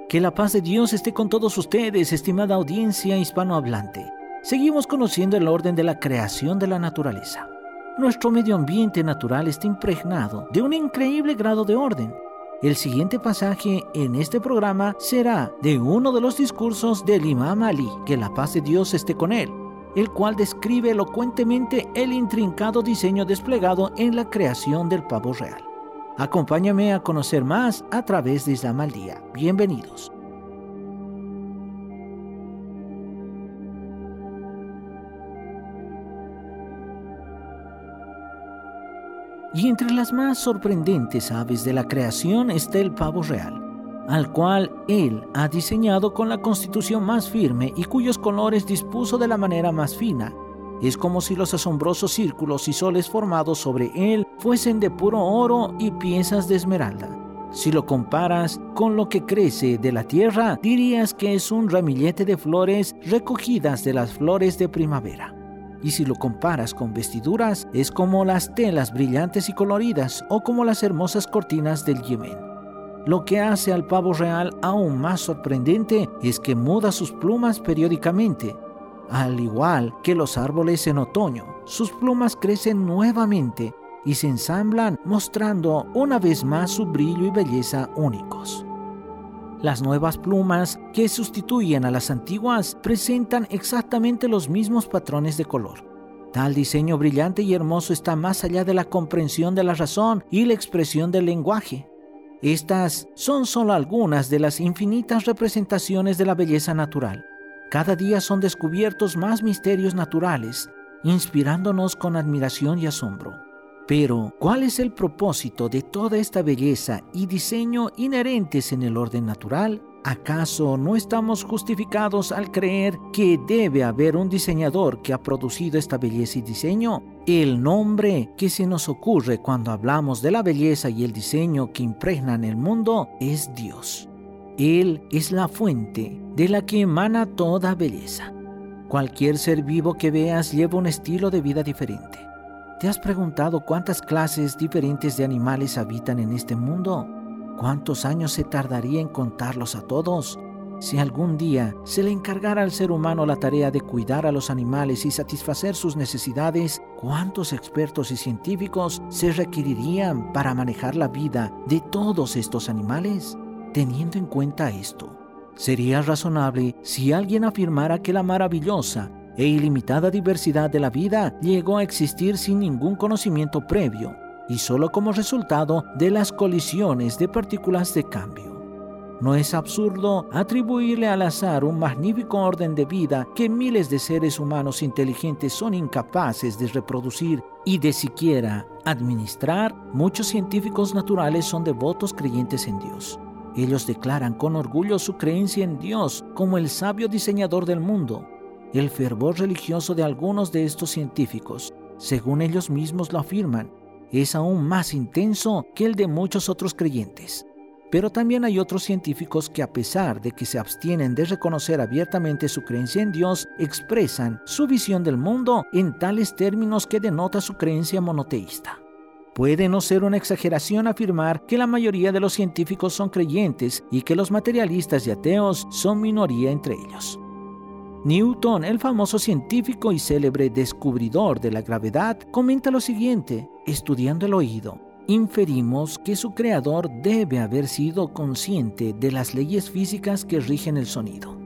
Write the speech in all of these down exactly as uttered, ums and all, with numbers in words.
Que la paz de Dios esté con todos ustedes, estimada audiencia hispanohablante. Seguimos conociendo el orden de la creación de la naturaleza. Nuestro medio ambiente natural está impregnado de un increíble grado de orden. El siguiente pasaje en este programa será de uno de los discursos del Imam Ali, que la paz de Dios esté con él, el cual describe elocuentemente el intrincado diseño desplegado en la creación del pavo real. Acompáñame a conocer más a través de Islam al Día. Bienvenidos. Y entre las más sorprendentes aves de la creación está el pavo real, al cual él ha diseñado con la constitución más firme y cuyos colores dispuso de la manera más fina. Es como si los asombrosos círculos y soles formados sobre él fuesen de puro oro y piezas de esmeralda. Si lo comparas con lo que crece de la tierra, dirías que es un ramillete de flores recogidas de las flores de primavera. Y si lo comparas con vestiduras, es como las telas brillantes y coloridas o como las hermosas cortinas del Yemen. Lo que hace al pavo real aún más sorprendente es que muda sus plumas periódicamente. Al igual que los árboles en otoño, sus plumas crecen nuevamente y se ensamblan, mostrando una vez más su brillo y belleza únicos. Las nuevas plumas que sustituyen a las antiguas presentan exactamente los mismos patrones de color. Tal diseño brillante y hermoso está más allá de la comprensión de la razón y la expresión del lenguaje. Estas son solo algunas de las infinitas representaciones de la belleza natural. Cada día son descubiertos más misterios naturales, inspirándonos con admiración y asombro. Pero, ¿cuál es el propósito de toda esta belleza y diseño inherentes en el orden natural? ¿Acaso no estamos justificados al creer que debe haber un diseñador que ha producido esta belleza y diseño? El nombre que se nos ocurre cuando hablamos de la belleza y el diseño que impregnan el mundo es Dios. Él es la fuente de la que emana toda belleza. Cualquier ser vivo que veas lleva un estilo de vida diferente. ¿Te has preguntado cuántas clases diferentes de animales habitan en este mundo? ¿Cuántos años se tardaría en contarlos a todos? Si algún día se le encargara al ser humano la tarea de cuidar a los animales y satisfacer sus necesidades, ¿cuántos expertos y científicos se requerirían para manejar la vida de todos estos animales? Teniendo en cuenta esto, sería razonable si alguien afirmara que la maravillosa e ilimitada diversidad de la vida llegó a existir sin ningún conocimiento previo y solo como resultado de las colisiones de partículas de cambio. ¿No es absurdo atribuirle al azar un magnífico orden de vida que miles de seres humanos inteligentes son incapaces de reproducir y de siquiera administrar? Muchos científicos naturales son devotos creyentes en Dios. Ellos declaran con orgullo su creencia en Dios como el sabio diseñador del mundo. El fervor religioso de algunos de estos científicos, según ellos mismos lo afirman, es aún más intenso que el de muchos otros creyentes. Pero también hay otros científicos que, a pesar de que se abstienen de reconocer abiertamente su creencia en Dios, expresan su visión del mundo en tales términos que denota su creencia monoteísta. Puede no ser una exageración afirmar que la mayoría de los científicos son creyentes y que los materialistas y ateos son minoría entre ellos. Newton, el famoso científico y célebre descubridor de la gravedad, comenta lo siguiente: estudiando el oído, inferimos que su creador debe haber sido consciente de las leyes físicas que rigen el sonido.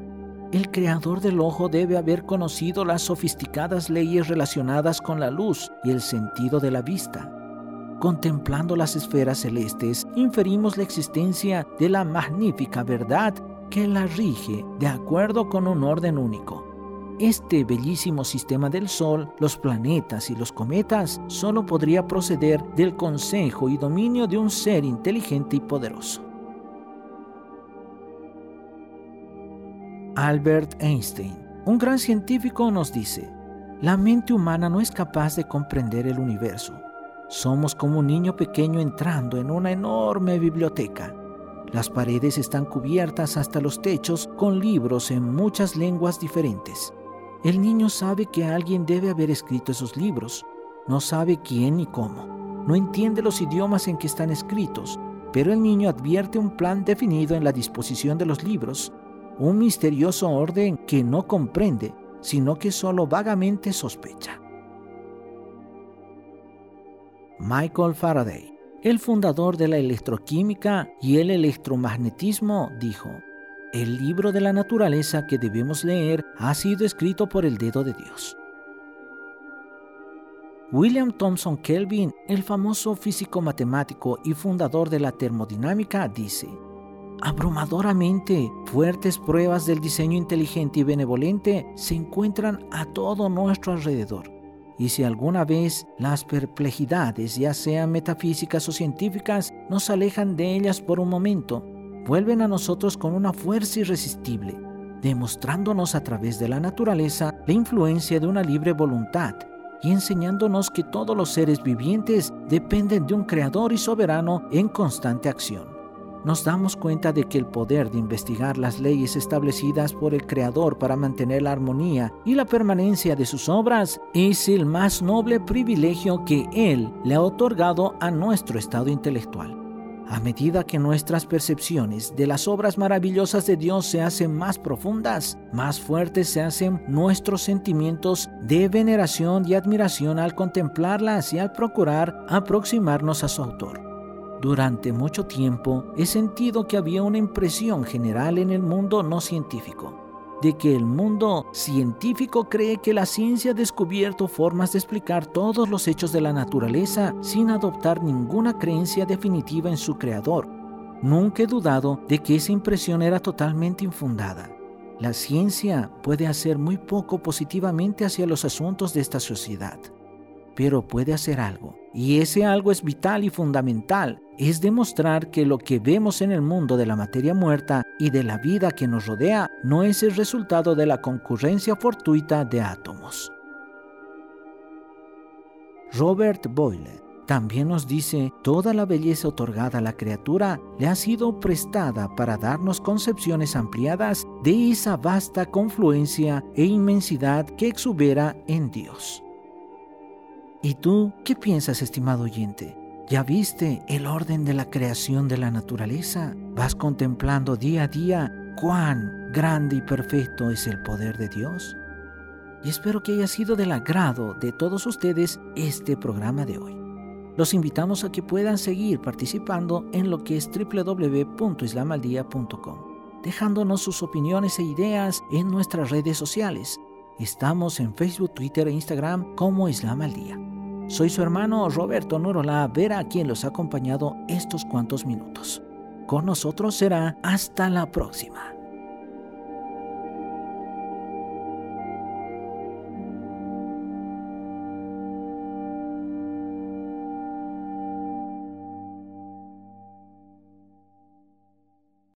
El creador del ojo debe haber conocido las sofisticadas leyes relacionadas con la luz y el sentido de la vista. Contemplando las esferas celestes, inferimos la existencia de la magnífica verdad que la rige de acuerdo con un orden único. Este bellísimo sistema del Sol, los planetas y los cometas solo podría proceder del consejo y dominio de un ser inteligente y poderoso. Albert Einstein, un gran científico, nos dice: la mente humana no es capaz de comprender el universo. Somos como un niño pequeño entrando en una enorme biblioteca. Las paredes están cubiertas hasta los techos con libros en muchas lenguas diferentes. El niño sabe que alguien debe haber escrito esos libros. No sabe quién ni cómo. No entiende los idiomas en que están escritos. pero el niño advierte un plan definido en la disposición de los libros, un misterioso orden que no comprende, sino que solo vagamente sospecha. Michael Faraday, el fundador de la electroquímica y el electromagnetismo, dijo: "El libro de la naturaleza que debemos leer ha sido escrito por el dedo de Dios". William Thomson Kelvin, el famoso físico matemático y fundador de la termodinámica, dice: "Abrumadoramente fuertes pruebas del diseño inteligente y benevolente se encuentran a todo nuestro alrededor. Y si alguna vez las perplejidades, ya sean metafísicas o científicas, nos alejan de ellas por un momento, vuelven a nosotros con una fuerza irresistible, demostrándonos a través de la naturaleza la influencia de una libre voluntad y enseñándonos que todos los seres vivientes dependen de un creador y soberano en constante acción. Nos damos cuenta de que el poder de investigar las leyes establecidas por el Creador para mantener la armonía y la permanencia de sus obras es el más noble privilegio que Él le ha otorgado a nuestro estado intelectual. A medida que nuestras percepciones de las obras maravillosas de Dios se hacen más profundas, más fuertes se hacen nuestros sentimientos de veneración y admiración al contemplarlas y al procurar aproximarnos a su autor. Durante mucho tiempo he sentido que había una impresión general en el mundo no científico, de que el mundo científico cree que la ciencia ha descubierto formas de explicar todos los hechos de la naturaleza sin adoptar ninguna creencia definitiva en su creador. Nunca he dudado de que esa impresión era totalmente infundada. La ciencia puede hacer muy poco positivamente hacia los asuntos de esta sociedad, pero puede hacer algo, y ese algo es vital y fundamental. Es demostrar que lo que vemos en el mundo de la materia muerta y de la vida que nos rodea no es el resultado de la concurrencia fortuita de átomos. Robert Boyle también nos dice: toda la belleza otorgada a la criatura le ha sido prestada para darnos concepciones ampliadas de esa vasta confluencia e inmensidad que exubera en Dios. ¿Y tú qué piensas, estimado oyente? ¿Ya viste el orden de la creación de la naturaleza? ¿Vas contemplando día a día cuán grande y perfecto es el poder de Dios? Y espero que haya sido del agrado de todos ustedes este programa de hoy. Los invitamos a que puedan seguir participando en lo que es doble u doble u doble u punto islam al día punto com, dejándonos sus opiniones e ideas en nuestras redes sociales. Estamos en Facebook, Twitter e Instagram como Islam al Día. Soy su hermano Roberto Nurola Vera, quien los ha acompañado estos cuantos minutos. Con nosotros será hasta la próxima.